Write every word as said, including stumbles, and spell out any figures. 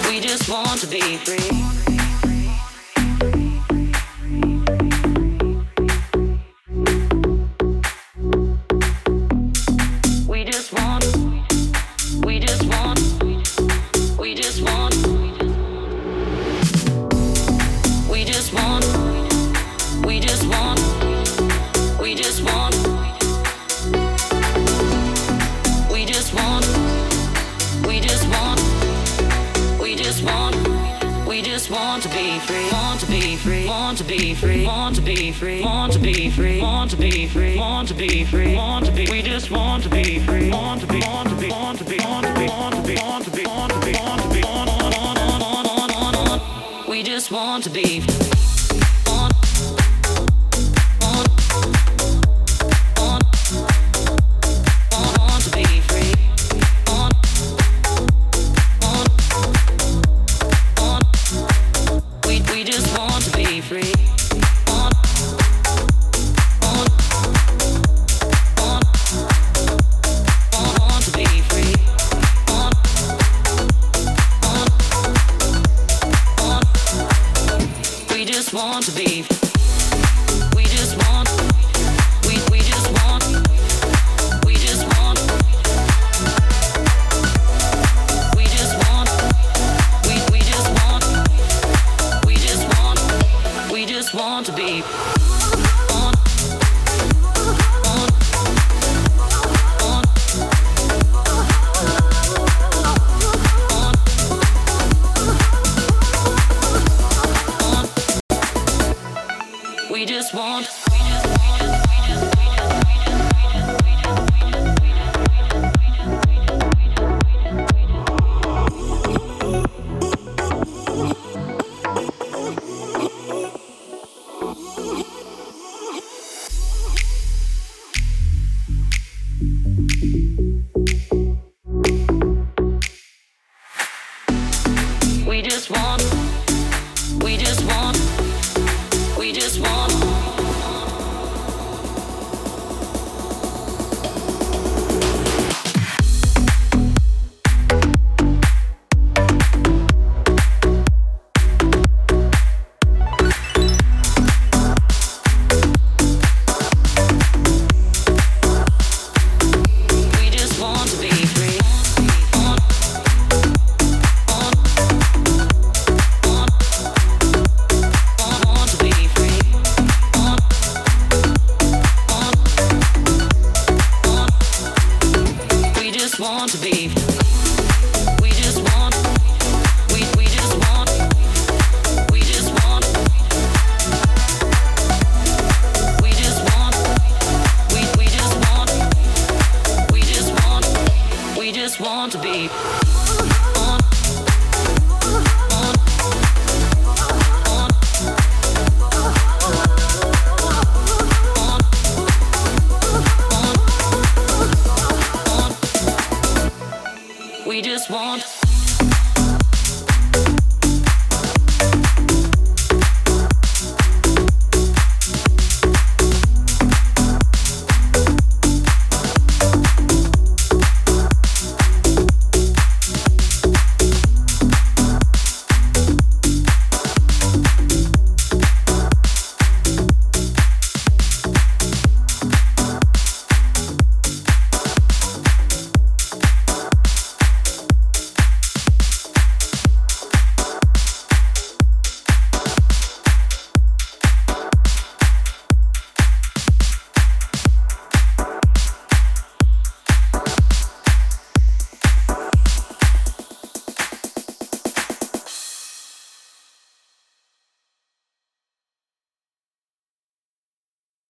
We just want to be free. We just want, we just want, we just want, we just want, we just want, we just want, we just want, we just want, we just want, we just want to be free, want to be free, want to be free, want to be free, want to be free, want to be free, want to be free, want to be, we just want to be free, want to be, want to be, want to be, want to be, want to be, want to be, want to be, want to be, on, on, on, on, on, on, on, on. We just want to be on, on, on, on, on to be free, on, on, on. We we just want to be free. On, on, on, on, on to be free. On, on, on. We just want to be. We just want. We we just want. We just want. We just want. We we just want. We just want. We just want to be. On, on, on, on, on. We just want. We just want, we just want, we just want.